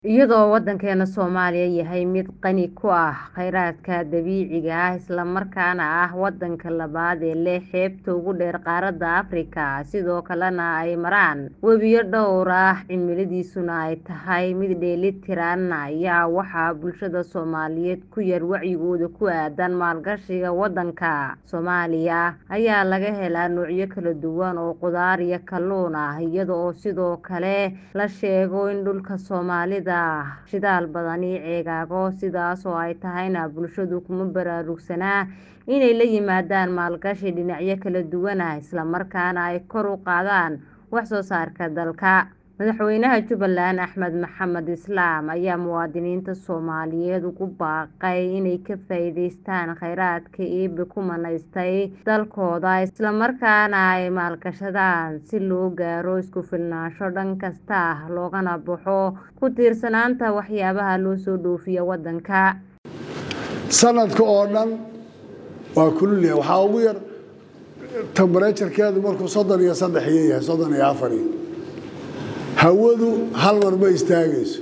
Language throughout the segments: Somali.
iyadoo waddankeena Soomaaliya yahay mid qani ku ah kheyraadka dabiiciga ah isla markaana ah waddanka labaad ee leh xeebta ugu dheer qaaradda Afrika sidoo kalena ay maraan webiyo dhowr ah cimiladiisuna ay tahay mid dheellitiran ayaa waxaa bulshada Soomaaliyeed ku yar wacyigooda ku aadan maalgashiga waddanka Soomaaliya ayaa laga helaa noocyo kala duwan oo khudaar iyo kalluun ah iyadoo sidoo kale la sheego in dhulka Soomaalida shidaal badani ceegaago sidaas oo ay tahayna bulshadu kuma baraarugsana inay la yimaadaan maalgashi dhinacyo kala duwan ah isla markaana ay kor u qaadaan wax soo saarka dalka madaxweynaha Jubbaland Axmed Maxamed Islaam ayaa muwaadiniinta Soomaaliyeed ugu baaqay inay ka faa'iideystaan kheyraadka Eebbe ku manaystay dalkooda isla markaana ay maalgashadaan si loo gaaro isku filnaansho dhan kasta ah loogana baxo ku tiirsanaanta waxyaabaha loo soo dhoofiyo waddanka sanadka oo dhan waa kulul yahay waxa ugu yar temperature-keedu markuu 33 yahay 34 hawadu hal mar ma istaagayso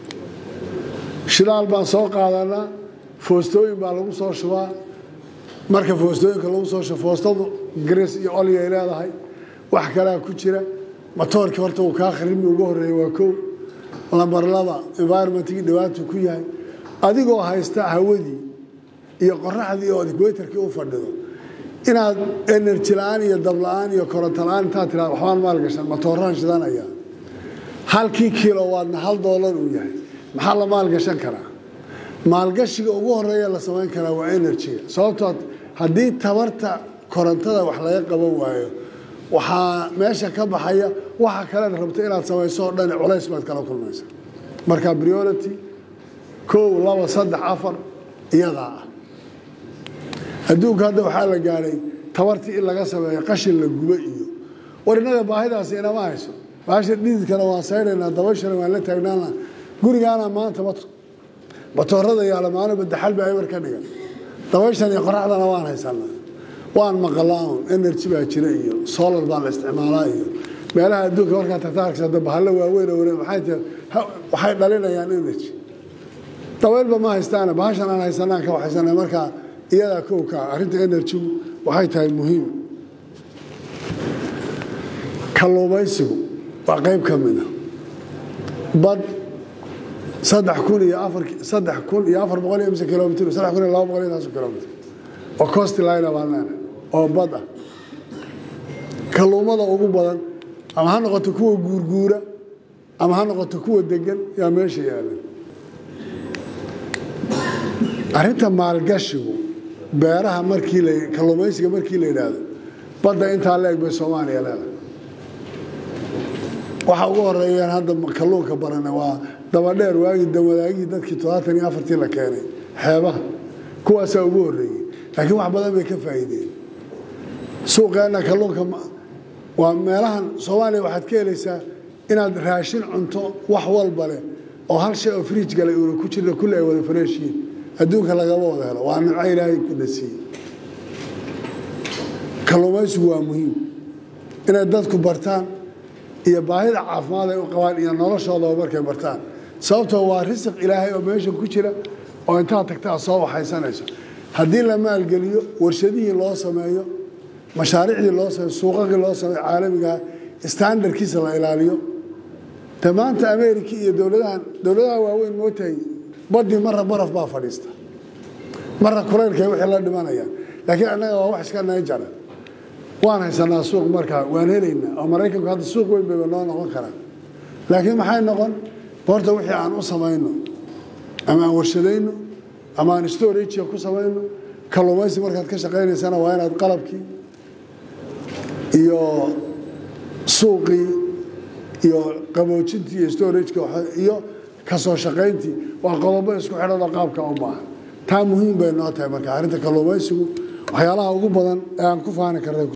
shidaal baan soo qaadanaa foostooyin baa lagu soo shubaa marka foostooyinka lagu soo shubo foostadu grease iyo oil ay leedahay wax kale ku jira matoorkii horta uu ka kharimi ugu horeeyay waa koow lambar 2 environment-kii dhawaato ku yahay adigoo haysta hawadii iyo qorraxdii oo equator-kii u fadhido inaad energy la'aan iyo dab la'aan iyo koronto la'aan inta tiraahdo waxaan maalgashan matooraan shidanaya halkii kilowaatna $1 uu yahay maxaa la maalgashan karaa maalgashiga ugu horeeya la samayn karaa waa energy sababtoo haddii tabarta korontada wax laga qaban waayo waxaa meesha ka baxaya waxa kale rabto inaad samayso dhan culays baad kala kulmaysaa marka priority 1 2 3 4 iyada ah adduunka hadda waxaa la gaaray tabartii in laga sameeyo qashin la gubo iyo warinaga baahidaas inama hayso baasha dhididkana waa sayrayna dabashana waa la taagnaana gurigaana maanta matoorada yaala maana badaxal baa ay ka dhigan dabashana iyo qorraxdana waan haysanaa waan maqlaan energy baa jira iyo solar baa la isticmaalaa iyo meelaha adduunka marka tartaarka bahalla waaweyn oo waxay dhalinayaan energy dabeelba ma haystaan baashan aan haysanaa ka waxaysanaa marka iyada kooka arinta energy waxay tahay muhiim kalluumaysigu waa qayb ka mid ah bad 3,400 kilomitir oo coastline baan leenahay oo bad ah kalluumada ugu badan ama ha noqoto kuwa guurguura ama ha noqoto kuwa degan yaa meesha yaalan arinta maalgashigu beeraha markii la kalluumaysiga markii la yiraahdo badda inta la eeg bay Soomaaliya leedahay waxa ugu horeeyaan hadda kalluunka barana waa daba dheer wadaagii dadkii 74 la keenay xeebaha kuwaas ugu horeeyay laakiin wax badan bay ka faa'iideen suuqeena kalluunka waa meelahan Soomaaliya waxaad ka helaysaa inaad raashin cunto wax walba leh oo hal shay oo fridge galay oo ku jira kulli ay wada fresh yihiin adduunka laga wada helo waa nimco Ilaahay ku dhasiyay kalluumaysigu waa muhiim inay dadku bartaan iyo baahida caafimaad ay u qabaan iyo noloshooda markay bartaan sababtoo waa risq Ilaahay oo meesha ku jira oo inta tagtaa soo waxaysanayso haddii la maalgeliyo warshadihii loo sameeyo mashaariicdii loo sameeyo suuqaqii loo sameeyo caalamiga standardkiisa la ilaaliyo tamaanta Ameerika iyo dawladaha waaweyn mootay badii marra baraf baa fadhiista marra kuleylka wixii la dhimanaya laakiin anaga waa wax iska naajaran waan haysanaa suuq markaa waan helaynaa oo Mareykanku hadda suuq weyn bay noo noqon karaan laakiin maxay noqon horta wixii aan u samayno ama aan warshadayno ama aan storage ku samayno kalluumaysi markaad ka shaqaynaysana waa inaad qalabkii iyo suuqii iyo qaboojintii iyo storage-ka iyo ka soo shaqayntii waa qodobo isku xidhan oo qaabka u baahan taa muhiim bay noo tahay marka arrinta kalluumaysigu waxyaalaha ugu badan ee aan ku faani karnay